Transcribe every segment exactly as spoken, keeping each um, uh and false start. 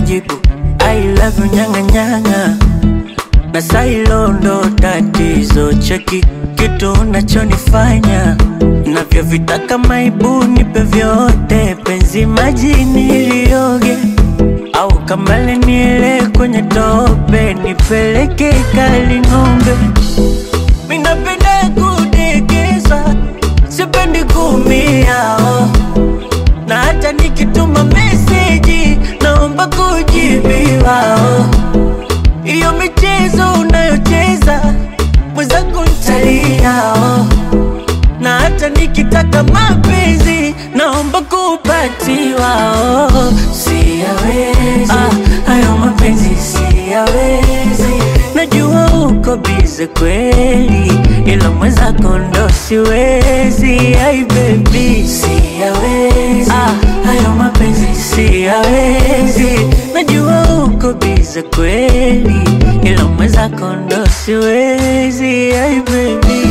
najibu I love you nyanga nyanga, na sailo ndo tatizo. Cheki kitu unachonifanya navyovitaka, maibu nipe vyote, penzi maji nilioge au kamale niele kwenye tope, nipeleke kali ng'ombe. Minapenda kudekeza, sipendi kumia, oh. Na hata nikituma meseji naomba kujibiwa, oh. Iyo michezo unayocheza mwenzangu nitalia, oh. Na hata nikitaka mapenzi naomba kupatiwa, oh. Siyawezi, ah, hayo mapenzi siyawezi. Najua uko bize kweli, ila mwenzako ndo siwezi. Ay baby, siyawezi, ah, hayo mapenzi siyawezi. Najua uko bize kweli, ila mwenzako ndo siwezi. Ay baby,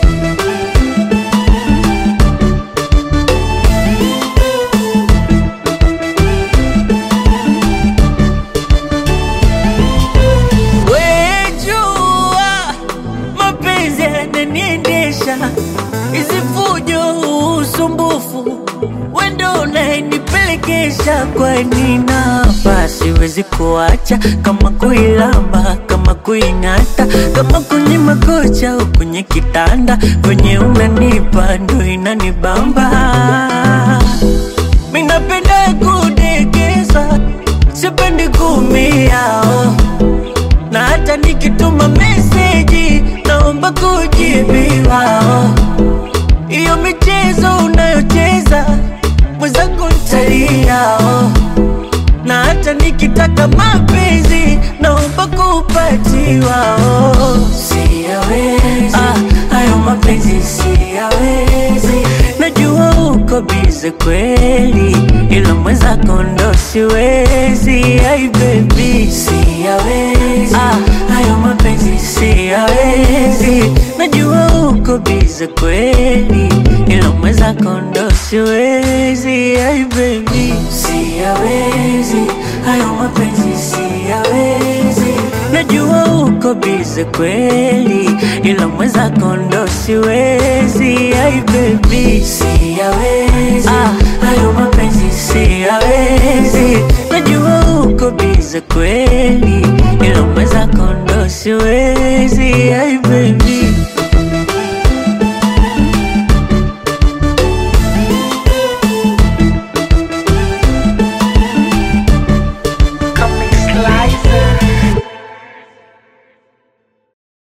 hizi fujo usumbufu wendo unayenipelekesha. Kwani napa siwezi kuacha, kama kuilamba, kama kuing'ata, kama kwenye makocha au kwenye kitanda, kwenye unanipa ndo inanibamba. Minapenda kudekeza, sipendi kumia, oh. Na hata nikituma meseji naomba kujibiwa, oh. Iyo michezo unayocheza mwenzangu nitalia, oh. Na hata nikitaka mapenzi naomba kupatiwa, oh. Siyawezi, ah, hayo mapenzi siyawezi. Najua uko bize kweli, ila mwenzako ndo siwezi. Ay baby, siyawezi, ah, hayo mapenzi siyawezi. Najua uko bize kweli, ila mwenzako ndo siwezi. Ay baby, siyawezi, hayo mapenzi siyawezi. Najua uko bize kweli, ila mwenzako ndo siwezi. Ay baby, siyawezi, ah, hayo mapenzi siyawezi. Najua uko bize kweli, ila mwenzako ndo siwezi. Ay baby.